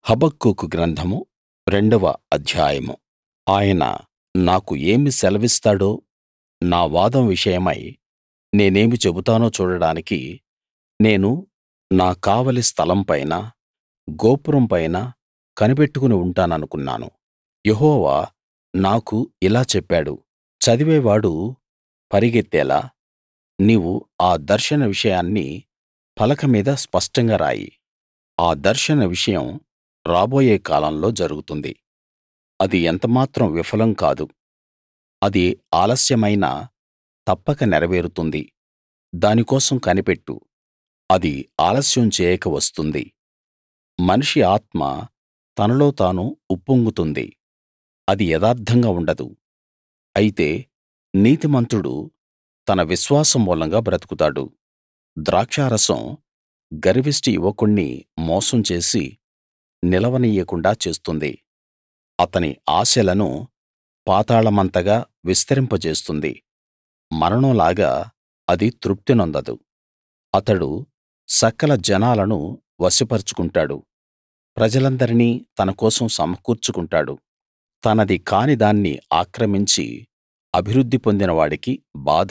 హబక్కూకు గ్రంథము 2వ అధ్యాయము. ఆయన నాకు ఏమి సెలవిస్తాడో, నా వాదం విషయమై నేనేమి చెబుతానో చూడడానికి నేను నా కావలి స్థలం పైన, గోపురం పైన కనిపెట్టుకుని ఉంటాననుకున్నాను. యెహోవా నాకు ఇలా చెప్పాడు, చదివేవాడు పరిగెత్తేలా నీవు ఆ దర్శన విషయాన్ని పలక మీద స్పష్టంగా రాయి. ఆ దర్శన విషయం రాబోయే కాలంలో జరుగుతుంది. అది ఎంతమాత్రం విఫలం కాదు. అది ఆలస్యమైనా తప్పక నెరవేరుతుంది. దాని కోసం కనిపెట్టు, అది ఆలస్యం చేయక వస్తుంది. మనిషి ఆత్మ తనలో తాను ఉప్పొంగుతుంది, అది యథార్థంగా ఉండదు. అయితే నీతిమంతుడు తన విశ్వాసం మూలంగా బ్రతుకుతాడు. ద్రాక్షారసం గర్విష్టి యువకుణ్ణి మోసం చేసి నిలవనీయకుండా చేస్తుంది. అతని ఆశలను పాతాళమంతగా విస్తరింపజేస్తుంది. మరణంలాగా అది తృప్తి నొందదు. అతడు సకల జనాలను వశపరచుకుంటాడు, ప్రజలందరినీ తన కోసం సమకూర్చుకుంటాడు. తనది కాని దాన్ని ఆక్రమించి అభివృద్ధి పొందిన వాడికి బాధ.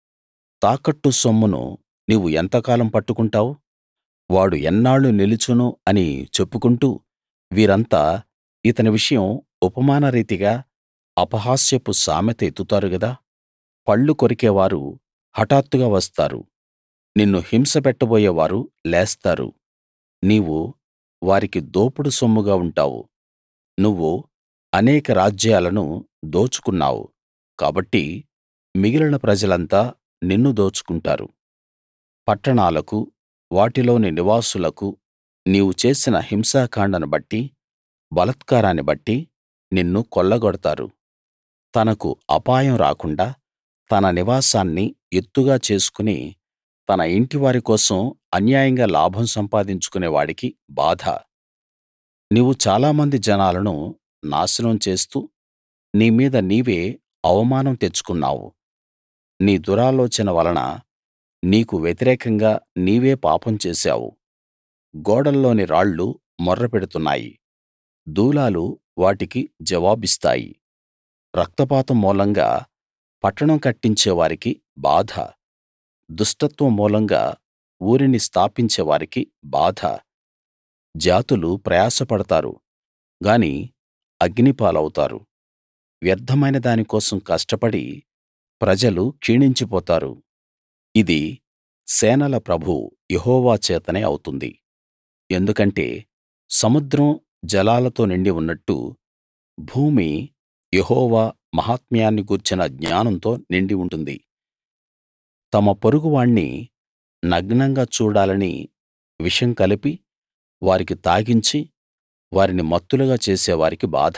తాకట్టు సొమ్మును నీవు ఎంతకాలం పట్టుకుంటావు? వాడు ఎన్నాళ్లు నిలుచును అని చెప్పుకుంటూ వీరంతా ఇతని విషయం ఉపమాన రీతిగా అపహాస్యపు సామెత ఎత్తుతారు గదా. పళ్ళు కొరికేవారు హఠాత్తుగా వస్తారు, నిన్ను హింస పెట్టబోయేవారు లేస్తారు. నీవు వారికి దోపుడు సొమ్ముగా ఉంటావు. నువ్వు అనేక రాజ్యాలను దోచుకున్నావు, కాబట్టి మిగిలిన ప్రజలంతా నిన్ను దోచుకుంటారు. పట్టణాలకు, వాటిలోని నివాసులకు నీవు చేసిన హింసాకాండను బట్టి, బలాత్కారాన్ని బట్టి నిన్ను కొల్లగొడతారు. తనకు అపాయం రాకుండా తన నివాసాన్ని ఎత్తుగా చేసుకుని తన ఇంటివారి కోసం అన్యాయంగా లాభం సంపాదించుకునే వాడికి బాధ. నీవు చాలామంది జనాలను నాశనం చేస్తూ నీ మీద నీవే అవమానం తెచ్చుకున్నావు. నీ దురాలోచన వలన నీకు వ్యతిరేకంగా నీవే పాపం చేశావు. గోడల్లోని రాళ్లు మొర్ర పెడుతున్నాయి, దూలాలు వాటికి జవాబిస్తాయి. రక్తపాతం మూలంగా పట్టణం కట్టించే వారికి బాధ. దుష్టత్వం మూలంగా ఊరిని స్థాపించే వారికి బాధ. జాతులు ప్రయాసపడతారు గాని అగ్ని పాలవుతారు. వ్యర్థమైన దాని కోసం కష్టపడి ప్రజలు క్షీణించిపోతారు. ఇది సేనల ప్రభువు యెహోవా చేతనే అవుతుంది. ఎందుకంటే సముద్రం జలాలతో నిండి ఉన్నట్టు భూమి యెహోవా మహాత్మ్యాన్ని గూర్చిన జ్ఞానంతో నిండి ఉంటుంది. తమ పొరుగువాణ్ణి నగ్నంగా చూడాలని విషం కలిపి వారికి తాగించి వారిని మత్తులుగా చేసేవారికి బాధ.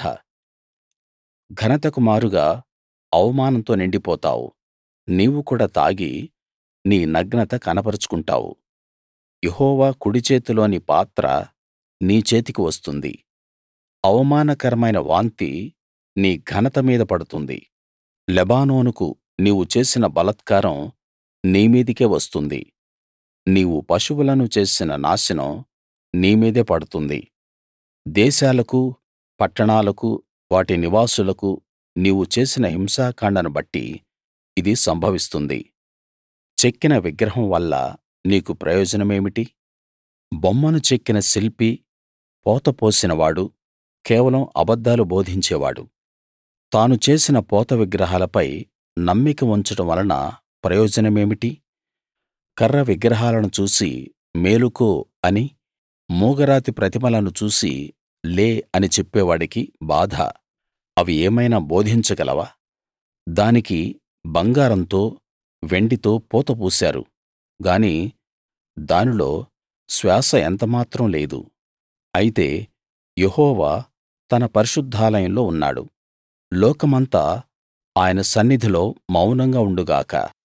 ఘనతకు మారుగా అవమానంతో నిండిపోతావు. నీవు కూడా తాగి నీ నగ్నత కనపరుచుకుంటావు. యెహోవా కుడి చేతిలోని పాత్ర నీ చేతికి వస్తుంది. అవమానకరమైన వాంతి నీ ఘనత మీద పడుతుంది. లెబానోనుకు నీవు చేసిన బలాత్కారం నీ మీదికే వస్తుంది. నీవు పశువులను చేసిన నాశనం నీ మీదే పడుతుంది. దేశాలకు, పట్టణాలకు, వాటి నివాసులకు నీవు చేసిన హింసాకాండను బట్టి ఇది సంభవిస్తుంది. చెక్కిన విగ్రహం వల్ల నీకు ప్రయోజనమేమిటి? బొమ్మను చెక్కిన శిల్పి, పోత పోసినవాడు కేవలం అబద్ధాలు బోధించేవాడు. తాను చేసిన పోత విగ్రహాలపై నమ్మిక ఉంచడం వలన ప్రయోజనమేమిటి? కర్ర విగ్రహాలను చూసి మేలుకో అని, మూగరాతి ప్రతిమలను చూసి లే అని చెప్పేవాడికి బాధ. అవి ఏమైనా బోధించగలవా? దానికి బంగారంతో, వెండితో పూత పూశారు గాని దానిలో శ్వాస ఎంతమాత్రం లేదు. అయితే యెహోవా తన పరిశుద్ధాలయంలో ఉన్నాడు. లోకమంతా ఆయన సన్నిధిలో మౌనంగా ఉండు గాక.